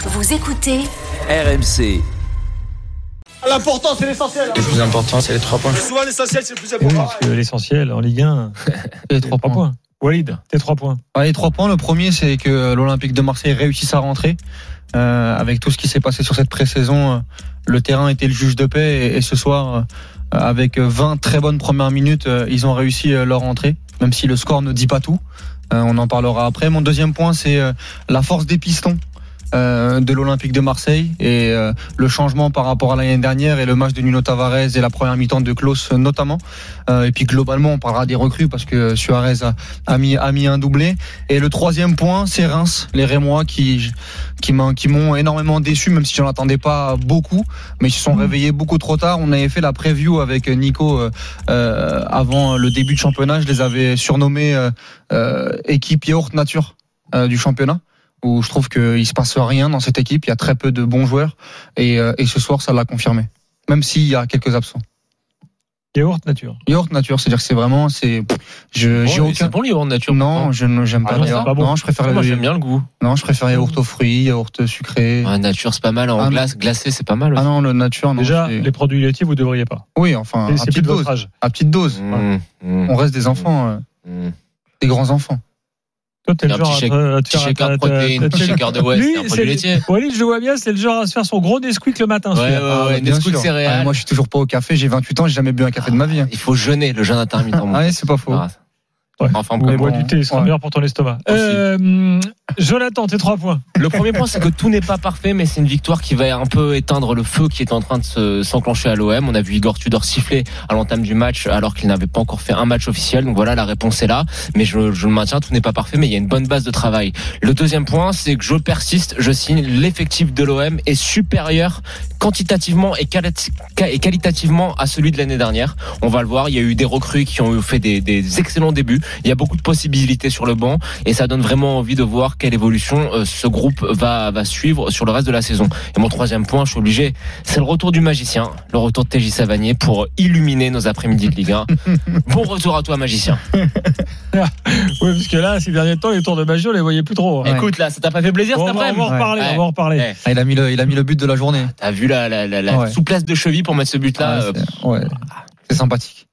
Vous écoutez RMC. L'important, c'est l'essentiel. Le plus important, c'est les 3 points. Souvent, l'essentiel, c'est le plus Oui, important. parce que l'essentiel en Ligue 1, Les 3 points. Walid, tes 3 points. Les 3 points, le premier, c'est que l'Olympique de Marseille réussisse à rentrer. Avec tout ce qui s'est passé sur cette pré-saison, le terrain était le juge de paix. Et ce soir, avec 20 très bonnes premières minutes, ils ont réussi leur entrée, même si le score ne dit pas tout. On en parlera après. Mon deuxième point, c'est la force des pistons de l'Olympique de Marseille et le changement par rapport à l'année dernière et le match de Nuno Tavares et la première mi-temps de Klose notamment. Et puis globalement, on parlera des recrues parce que Suarez a mis un doublé. Et le troisième point, c'est Reims, les Rémois qui m'ont énormément déçu, même si j'en attendais pas beaucoup, mais ils se sont réveillés beaucoup trop tard. On avait fait la preview avec Nico avant le début de championnat. Je les avais surnommés équipe yaourt nature du championnat, où je trouve qu'il se passe rien dans cette équipe. Il y a très peu de bons joueurs et ce soir ça l'a confirmé, même s'il y a quelques absents. Yaourt nature, c'est-à-dire que c'est vraiment j'ai aucun. C'est bon le yaourt nature. Non, j'aime pas. non, c'est pas bon. Non, je préfère. Moi j'aime bien le goût. Non, je préfère yaourt aux fruits, yaourt sucré. Nature c'est pas mal en glace, glacé c'est pas mal. Ah non, le nature. Non, déjà les produits laitiers vous devriez pas. Oui, enfin c'est plus de votre âge. À petite dose. On reste des enfants, des grands enfants. Toi, t'es le genre à te shaker de protéines, petit shaker de West, un produit laitier. Walid, je le vois bien, c'est le genre à se faire son gros Nesquik le matin. Ouais, Nesquik céréales. Moi, je suis toujours pas au café. J'ai 28 ans, j'ai jamais bu un café de ma vie. Il faut jeûner, le jeûne intermittent. Ouais, c'est pas faux. Ouais. Enfin, bois du thé, ce sera meilleur pour ton estomac. Jonathan, tes 3 points. Le premier point, c'est que tout n'est pas parfait, mais c'est une victoire qui va un peu éteindre le feu qui est en train de s'enclencher à l'OM. On a vu Igor Tudor siffler à l'entame du match alors qu'il n'avait pas encore fait un match officiel. Donc voilà, la réponse est là. Mais je le maintiens, tout n'est pas parfait, mais il y a une bonne base de travail. Le deuxième point, c'est que je persiste, je signe, l'effectif de l'OM est supérieur quantitativement et qualitativement à celui de l'année dernière. On va le voir, il y a eu des recrues qui ont fait des excellents débuts. Il y a beaucoup de possibilités sur le banc et ça donne vraiment envie de voir quelle évolution ce groupe va suivre sur le reste de la saison. Et mon troisième point, je suis obligé, c'est le retour du magicien, le retour de TJ Savanier pour illuminer nos après-midi de Ligue 1. Bon retour à toi, magicien. Oui, parce que là, ces derniers temps, les tours de magie, on les voyait plus trop. Ouais. Écoute, là, ça t'a pas fait plaisir cet après-midi? On va en reparler. Ouais. Il a mis le but de la journée. T'as vu la souplesse de cheville pour mettre ce but-là? C'est sympathique.